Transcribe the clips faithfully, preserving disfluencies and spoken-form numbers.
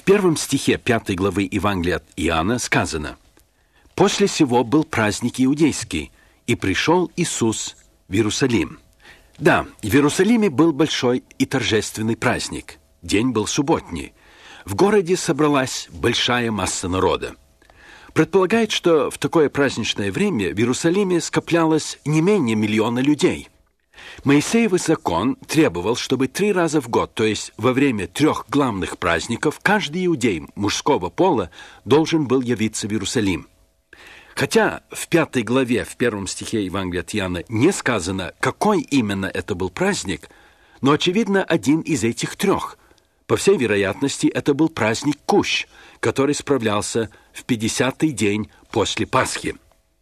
первом стихе пятой главы Евангелия от Иоанна сказано: «После сего был праздник иудейский, и пришел Иисус в Иерусалим». Да, в Иерусалиме был большой и торжественный праздник. День был субботний. В городе собралась большая масса народа. Предполагает, что в такое праздничное время в Иерусалиме скоплялось не менее миллиона людей. Моисеев закон требовал, чтобы три раза в год, то есть во время трех главных праздников, каждый иудей мужского пола должен был явиться в Иерусалим. Хотя в пятой главе, в первом стихе Евангелия от Иоанна не сказано, какой именно это был праздник, но, очевидно, один из этих трех. По всей вероятности, это был праздник Кущ, который справлялся в пятидесятый день после Пасхи.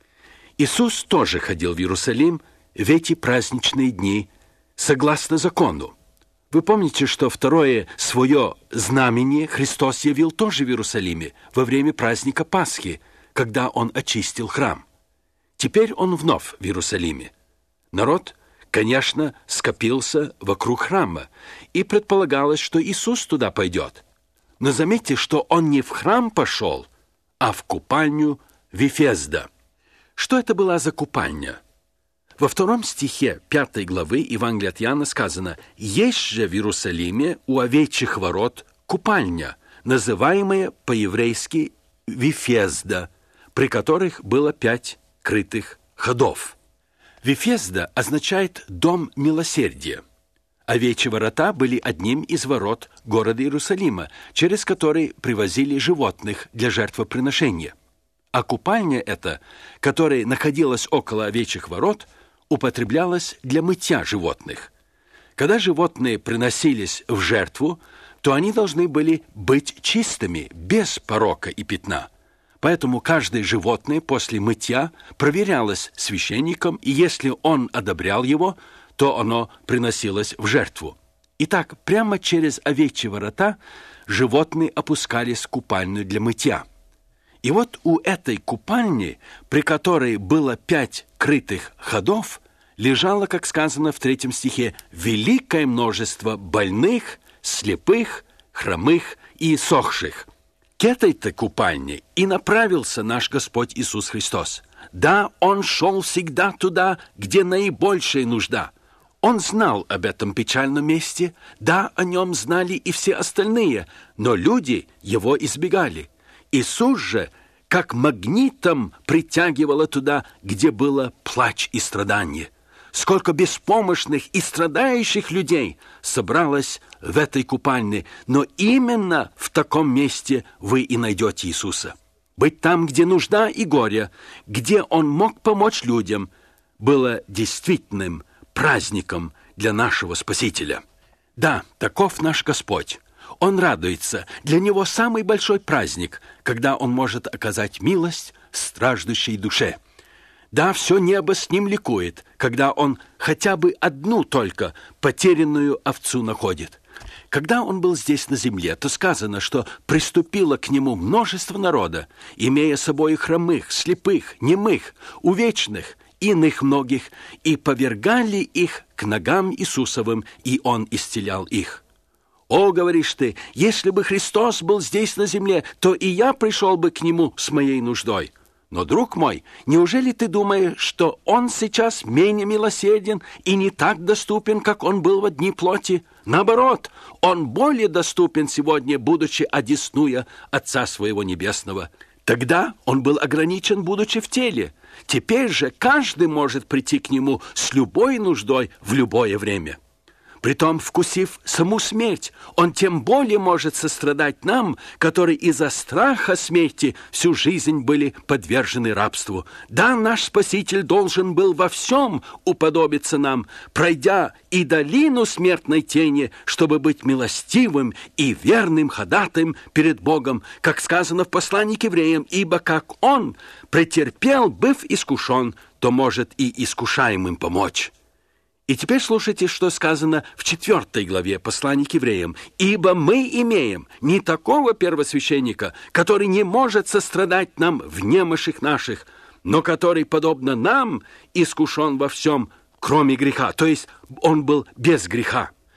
Иисус тоже ходил в Иерусалим в эти праздничные дни согласно закону. Вы помните, что второе свое знамение Христос явил тоже в Иерусалиме во время праздника Пасхи, когда Он очистил храм. Теперь Он вновь в Иерусалиме. Народ, конечно, скопился вокруг храма, и предполагалось, что Иисус туда пойдет. Но заметьте, что Он не в храм пошел, а в купальню Вифезда. Что это была за купальня? Во втором стихе пятой главы Евангелия от Иоанна сказано: «Есть же в Иерусалиме у овечьих ворот купальня, называемая по-еврейски Вифезда, при которых было пять крытых ходов». Вифезда означает «дом милосердия». Овечьи ворота были одним из ворот города Иерусалима, через который привозили животных для жертвоприношения. А купальня эта, которая находилась около овечьих ворот, употреблялась для мытья животных. Когда животные приносились в жертву, то они должны были быть чистыми, без порока и пятна. Поэтому каждое животное после мытья проверялось священником, и если он одобрял его, то оно приносилось в жертву. Итак, прямо через овечьи ворота животные опускались в купальню для мытья. И вот у этой купальни, при которой было пять крытых ходов, лежало, как сказано в третьем стихе, великое множество больных, слепых, хромых и сохших. К этой-то купальне и направился наш Господь Иисус Христос. Да, Он шел всегда туда, где наибольшая нужда. Он знал об этом печальном месте, да, о нем знали и все остальные, но люди его избегали. Иисус же, как магнитом, притягивало туда, где было плач и страдание. Сколько беспомощных и страдающих людей собралось в этой купальне, но именно в таком месте вы и найдете Иисуса. Быть там, где нужда и горе, где Он мог помочь людям, было действительным праздником для нашего Спасителя. Да, таков наш Господь. Он радуется. Для Него самый большой праздник, когда Он может оказать милость страждущей душе. Да, все небо с Ним ликует, когда Он хотя бы одну только потерянную овцу находит. Когда Он был здесь на земле, то сказано, что приступило к Нему множество народа, имея с собой хромых, слепых, немых, увечных, иных многих, и повергали их к ногам Иисусовым, и Он исцелял их. «О, — говоришь ты, — если бы Христос был здесь на земле, то и я пришел бы к Нему с моей нуждой». Но, друг мой, неужели ты думаешь, что Он сейчас менее милосерден и не так доступен, как Он был в дни плоти? Наоборот, Он более доступен сегодня, будучи одесную Отца Своего Небесного. Тогда Он был ограничен, будучи в теле. Теперь же каждый может прийти к Нему с любой нуждой в любое время. Притом, вкусив саму смерть, Он тем более может сострадать нам, которые из-за страха смерти всю жизнь были подвержены рабству. Да, наш Спаситель должен был во всем уподобиться нам, пройдя и долину смертной тени, чтобы быть милостивым и верным ходатаем перед Богом, как сказано в послании к евреям, ибо как Он претерпел, быв искушен, то может и искушаемым помочь. И теперь слушайте, что сказано в четвертой главе послания к евреям. «Ибо мы имеем не такого первосвященника, который не может сострадать нам в немощах наших, но который, подобно нам, искушен во всем, кроме греха». То есть он был без греха.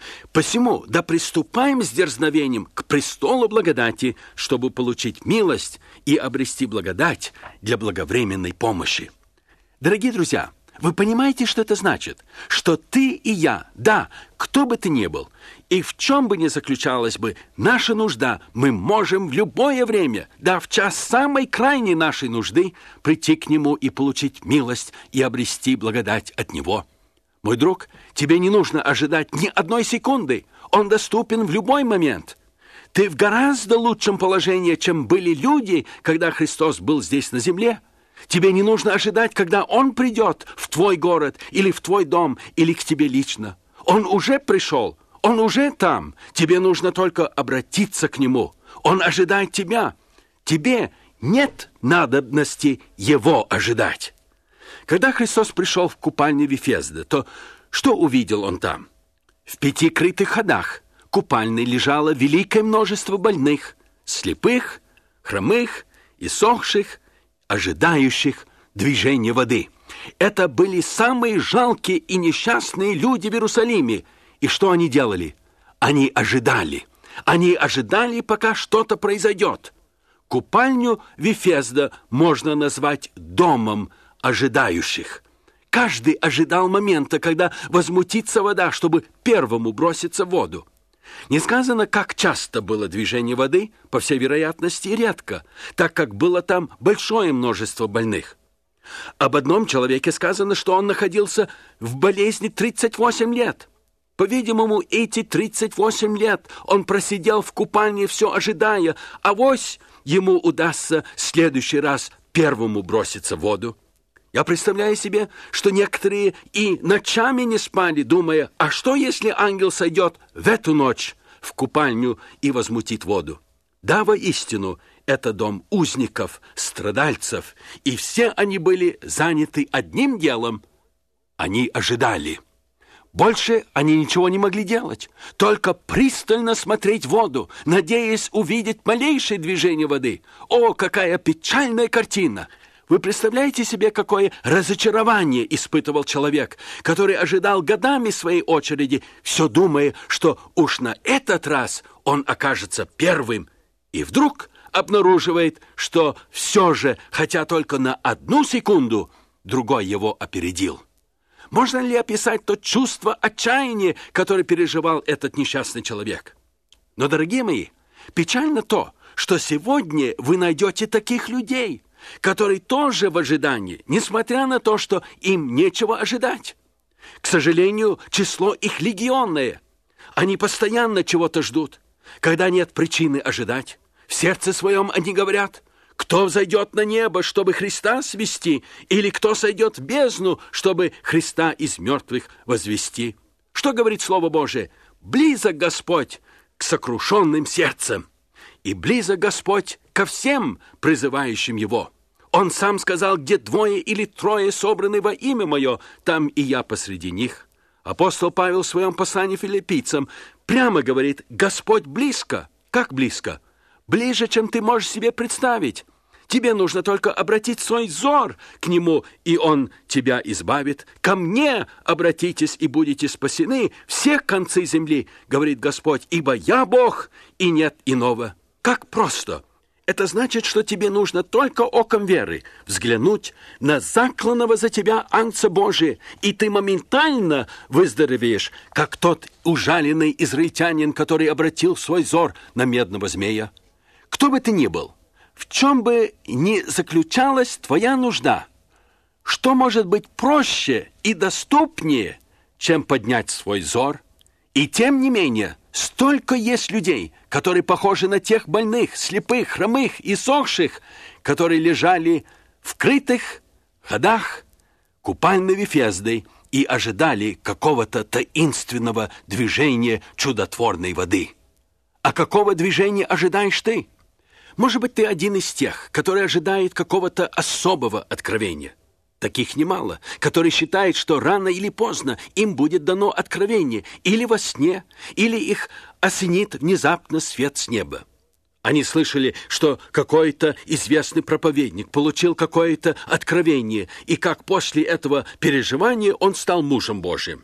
Посему да приступаем с дерзновением к престолу благодати, чтобы получить милость и обрести благодать для благовременной помощи. Дорогие друзья, вы понимаете, что это значит? Что ты и я, да, кто бы ты ни был, и в чем бы ни заключалась бы наша нужда, мы можем в любое время, да, в час самой крайней нашей нужды, прийти к Нему и получить милость и обрести благодать от Него. Мой друг, тебе не нужно ожидать ни одной секунды. Он доступен в любой момент. Ты в гораздо лучшем положении, чем были люди, когда Христос был здесь на земле. Тебе не нужно ожидать, когда Он придет в твой город или в твой дом, или к тебе лично. Он уже пришел, Он уже там. Тебе нужно только обратиться к Нему. Он ожидает тебя. Тебе нет надобности Его ожидать. Когда Христос пришел в купальню Вифезда, то что увидел Он там? В пяти крытых ходах купальной лежало великое множество больных, слепых, хромых, иссохших, ожидающих движения воды. Это были самые жалкие и несчастные люди в Иерусалиме. И что они делали? Они ожидали. Они ожидали, пока что-то произойдет. Купальню Вифезда можно назвать домом ожидающих. Каждый ожидал момента, когда возмутится вода, чтобы первому броситься в воду. Не сказано, как часто было движение воды, по всей вероятности, редко, так как было там большое множество больных. Об одном человеке сказано, что он находился в болезни тридцать восемь лет. По-видимому, эти тридцать восемь лет он просидел в купальне, все ожидая, авось ему удастся в следующий раз первому броситься в воду. Я представляю себе, что некоторые и ночами не спали, думая, а что, если ангел сойдет в эту ночь в купальню и возмутит воду? Да, воистину, это дом узников, страдальцев, и все они были заняты одним делом. Они ожидали. Больше они ничего не могли делать, только пристально смотреть в воду, надеясь увидеть малейшее движение воды. О, какая печальная картина! Вы представляете себе, какое разочарование испытывал человек, который ожидал годами своей очереди, все думая, что уж на этот раз он окажется первым, и вдруг обнаруживает, что все же, хотя только на одну секунду, другой его опередил. Можно ли описать то чувство отчаяния, которое переживал этот несчастный человек? Но, дорогие мои, печально то, что сегодня вы найдете таких людей, которые тоже в ожидании, несмотря на то, что им нечего ожидать. К сожалению, число их легионное. Они постоянно чего-то ждут. Когда нет причины ожидать, в сердце своем они говорят: кто взойдет на небо, чтобы Христа свести, или кто сойдет в бездну, чтобы Христа из мертвых возвести? Что говорит Слово Божие? Близок Господь к сокрушенным сердцам, и близок Господь ко всем призывающим Его. Он сам сказал: где двое или трое собраны во имя Мое, там и я посреди них. Апостол Павел в своем послании филиппийцам прямо говорит: Господь близко. Как близко? Ближе, чем ты можешь себе представить. Тебе нужно только обратить свой взор к Нему, и Он тебя избавит. Ко мне обратитесь, и будете спасены все концы земли, говорит Господь, ибо я Бог, и нет иного. Как просто! Это значит, что тебе нужно только оком веры взглянуть на закланного за тебя Агнца Божия, и ты моментально выздоровеешь, как тот ужаленный израильтянин, который обратил свой взор на медного змея. Кто бы ты ни был, в чем бы ни заключалась твоя нужда, что может быть проще и доступнее, чем поднять свой взор? И тем не менее, столько есть людей, которые похожи на тех больных, слепых, хромых и сохших, которые лежали в крытых ходах купальной Вифезды и ожидали какого-то таинственного движения чудотворной воды. А какого движения ожидаешь ты? Может быть, ты один из тех, который ожидает какого-то особого откровения. Таких немало, которые считают, что рано или поздно им будет дано откровение, или во сне, или их осенит внезапно свет с неба. Они слышали, что какой-то известный проповедник получил какое-то откровение, и как после этого переживания он стал мужем Божиим.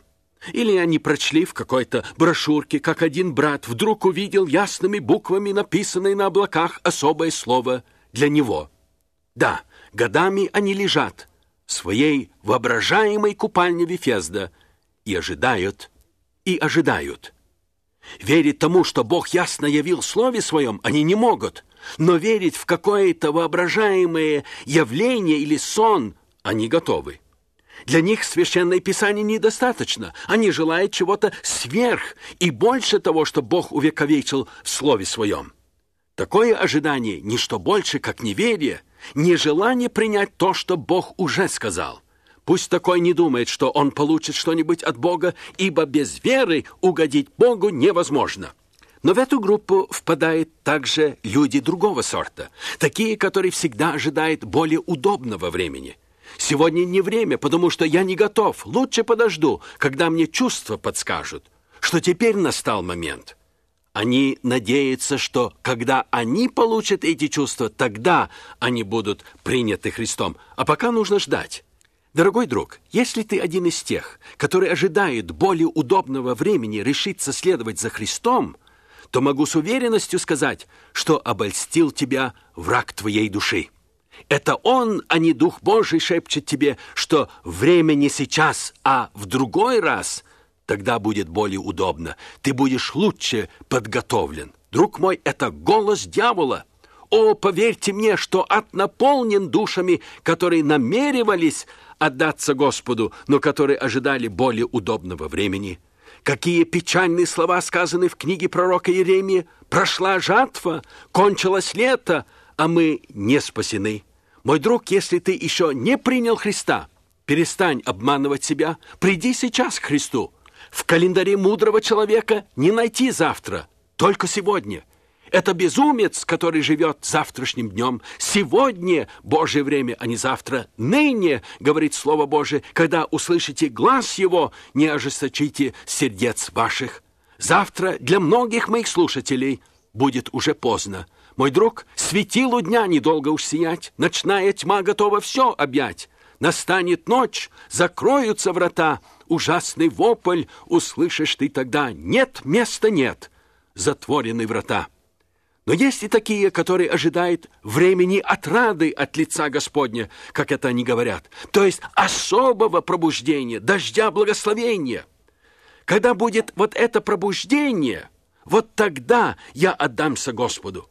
Или они прочли в какой-то брошюрке, как один брат вдруг увидел ясными буквами написанное на облаках особое слово для него. Да, годами они лежат в своей воображаемой купальне Вифезда и ожидают, и ожидают. Верить тому, что Бог ясно явил в Слове Своем, они не могут, но верить в какое-то воображаемое явление или сон они готовы. Для них Священное Писание недостаточно. Они желают чего-то сверх и больше того, что Бог увековечил в Слове Своем. Такое ожидание – ничто больше, как неверие, нежелание принять то, что Бог уже сказал. Пусть такой не думает, что он получит что-нибудь от Бога, ибо без веры угодить Богу невозможно. Но в эту группу впадают также люди другого сорта, такие, которые всегда ожидают более удобного времени. Сегодня не время, потому что я не готов. Лучше подожду, когда мне чувства подскажут, что теперь настал момент. Они надеются, что когда они получат эти чувства, тогда они будут приняты Христом. А пока нужно ждать. Дорогой друг, если ты один из тех, который ожидает более удобного времени решиться следовать за Христом, то могу с уверенностью сказать, что обольстил тебя враг твоей души. Это он, а не Дух Божий, шепчет тебе, что время не сейчас, а в другой раз. Тогда будет более удобно. Ты будешь лучше подготовлен. Друг мой, это голос дьявола. О, поверьте мне, что ад наполнен душами, которые намеревались отдаться Господу, но которые ожидали более удобного времени. Какие печальные слова сказаны в книге пророка Иеремии. «Прошла жатва, кончилось лето, а мы не спасены». Мой друг, если ты еще не принял Христа, перестань обманывать себя, приди сейчас к Христу. В календаре мудрого человека не найти завтра, только сегодня. Это безумец, который живет завтрашним днем. Сегодня Божье время, а не завтра. Ныне, говорит Слово Божие, когда услышите глас Его, не ожесточите сердец ваших. Завтра для многих моих слушателей будет уже поздно. Мой друг, светилу дня недолго уж сиять, ночная тьма готова все объять. Настанет ночь, закроются врата, ужасный вопль услышишь ты тогда. Нет, места нет, затворены врата. Но есть и такие, которые ожидают времени отрады от лица Господня, как это они говорят, то есть особого пробуждения, дождя благословения. Когда будет вот это пробуждение, вот тогда я отдамся Господу.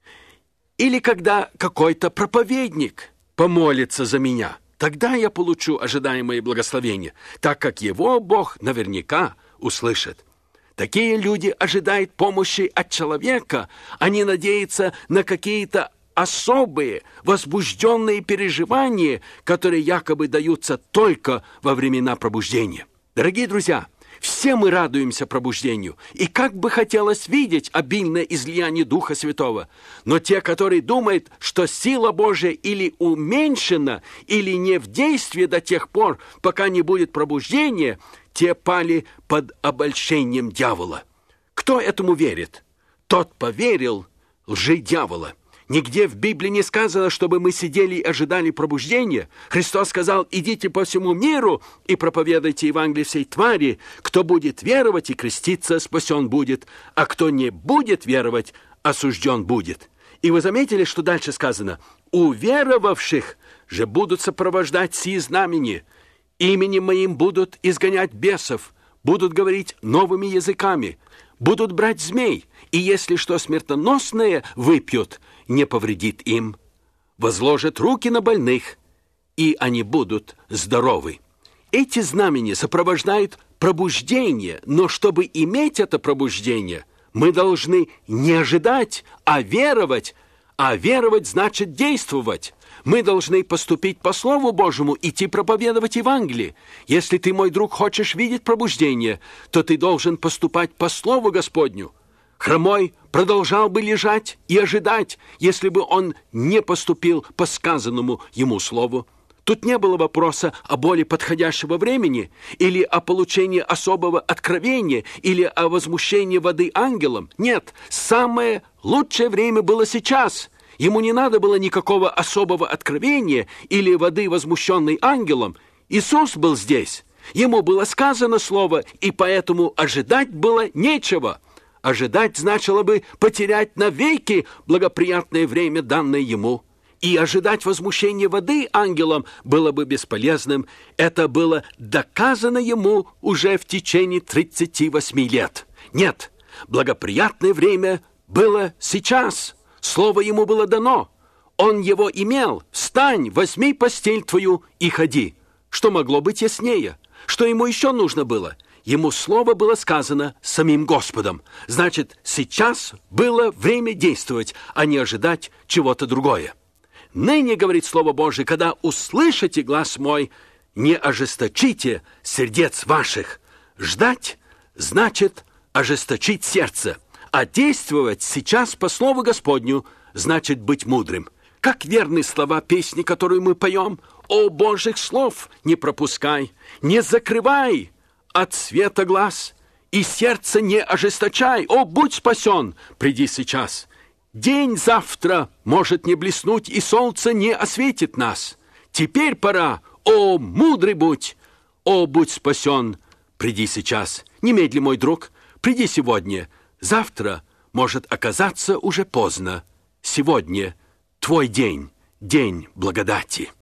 Или когда какой-то проповедник помолится за меня, тогда я получу ожидаемое благословение, так как его Бог наверняка услышит. Такие люди ожидают помощи от человека, они надеются на какие-то особые, возбужденные переживания, которые якобы даются только во времена пробуждения. Дорогие друзья, все мы радуемся пробуждению, и как бы хотелось видеть обильное излияние Духа Святого. Но те, которые думают, что сила Божия или уменьшена, или не в действии до тех пор, пока не будет пробуждения, те пали под обольщением дьявола. Кто этому верит? Тот поверил лжи дьявола. Нигде в Библии не сказано, чтобы мы сидели и ожидали пробуждения. Христос сказал: идите по всему миру и проповедуйте Евангелие всей твари. Кто будет веровать и креститься, спасен будет, а кто не будет веровать, осужден будет. И вы заметили, что дальше сказано: уверовавших же будут сопровождать сии знамения. Именем моим будут изгонять бесов, будут говорить новыми языками, будут брать змей, и если что смертоносное выпьют, не повредит им. Возложат руки на больных, и они будут здоровы. Эти знамения сопровождают пробуждение, но чтобы иметь это пробуждение, мы должны не ожидать, а веровать. А веровать значит действовать. Мы должны поступить по Слову Божьему, идти проповедовать Евангелие. Если ты, мой друг, хочешь видеть пробуждение, то ты должен поступать по Слову Господню. Хромой продолжал бы лежать и ожидать, если бы он не поступил по сказанному ему слову. Тут не было вопроса о более подходящего времени, или о получении особого откровения, или о возмущении воды ангелом. Нет, самое лучшее время было сейчас. Ему не надо было никакого особого откровения или воды, возмущенной ангелом. Иисус был здесь. Ему было сказано слово, и поэтому ожидать было нечего. Ожидать значило бы потерять навеки благоприятное время, данное ему. И ожидать возмущения воды ангелом было бы бесполезным. Это было доказано ему уже в течение тридцати восьми лет. Нет, благоприятное время было сейчас. Слово ему было дано. Он его имел. Встань, возьми постель твою и ходи. Что могло быть яснее? Что ему еще нужно было? Ему слово было сказано самим Господом. Значит, сейчас было время действовать, а не ожидать чего-то другое. Ныне, говорит Слово Божие, когда услышите глас мой, не ожесточите сердец ваших. Ждать значит ожесточить сердце, а действовать сейчас по Слову Господню значит быть мудрым. Как верны слова песни, которую мы поем: «О, Божьих слов не пропускай, не закрывай от света глаз, и сердце не ожесточай, о, будь спасен, приди сейчас». День завтра может не блеснуть, и солнце не осветит нас. Теперь пора, о, мудрый будь, о, будь спасен, приди сейчас. Немедли, мой друг, приди сегодня. Завтра может оказаться уже поздно. Сегодня твой день, день благодати.